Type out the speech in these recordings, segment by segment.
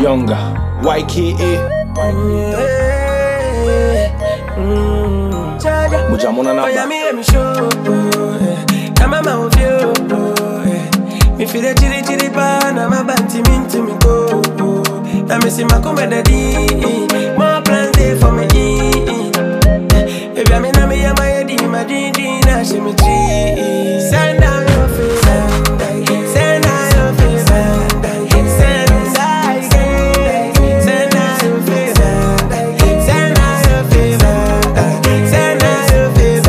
Younger, YKA. Mujamona na me feel the chiri pan, I'm a banty mean to me go. I miss him, I come at the D. More plans there for me. Baby, I'm in a me, I'm a D, my D, now she me tree. Send down your face, send down your face, send down your face, send down your face, send down your face, send down your face, send down your face,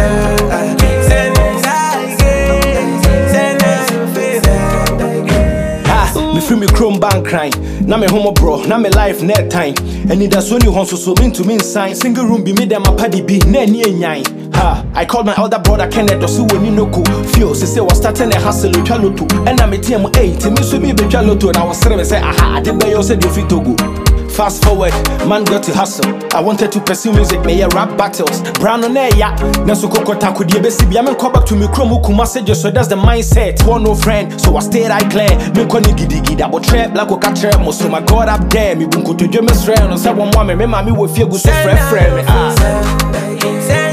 me free me chrome bank crying. Now me homo bro, now me life net time. And it does only honso so mean to me sign. Single room be me them a paddy be ne nyai. Ha, I called my elder brother Kenneth Dosu when you know cool. Feel say was starting a hustle with Chalotu. And I'm a team 8, me so me be Chalotu. And I was serving say aha, I did by you said you fit to go. Fast forward, man got to hustle. I wanted to pursue music, me rap battles. Brown on air, yeah. Naso koko taku di ebesi bi. I'm come back to me chromo kumasejo, so that's the mindset. Want no friend, so I stayed I clear. Me koni gidi double trap like oka trap. So my God up there, me bunko to jeme sre. No say one woman, me mami wo feel good so friend me ah.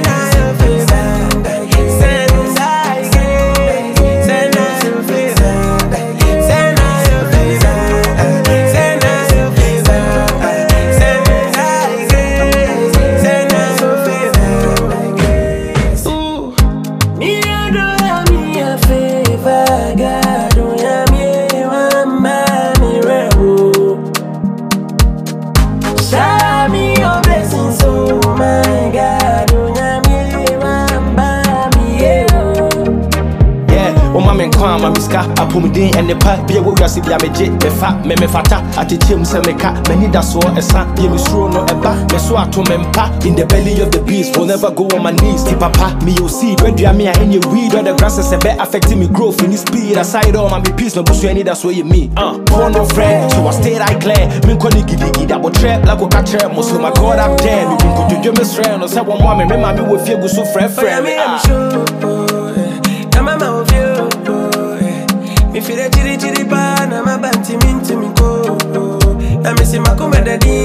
I'm miska, I put me in and the pipe, be a way I see be a major, the fat, me fata, at the gym, some make up, many that's all a son, be a misro no a back, me so I to mempa, in the belly of the beast, will never go on my knees, keep papa, me you see, when you are me in your weed, or the grass is a bit affecting me growth in this speed, aside all my peace, no bush, any that's what you mean, poor no friend, so I stayed I clear, me calling giddy, double trap, like a catcher, most of my God up there, me go to Jimmy Strand, or someone woman, remember me with you, so friend, me feel the chiri pan, I'm a banty mean to me go. I miss him, I come at the D.